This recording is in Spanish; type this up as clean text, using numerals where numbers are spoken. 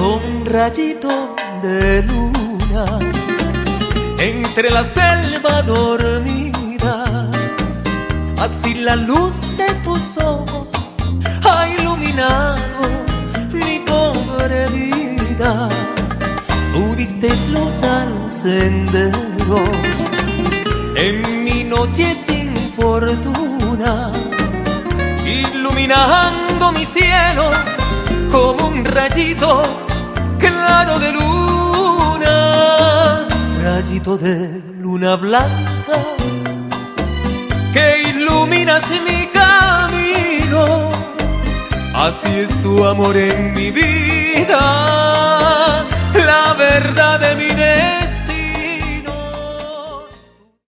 como un rayito de luna entre la selva dormida. Así la luz de tus ojos ha iluminado mi pobre vida. Tú diste luz al sendero en mi noche sin fortuna, iluminando mi cielo como un rayito claro de luna, rayito de luna blanca que iluminas mi camino. Así es tu amor en mi vida, la verdad de mi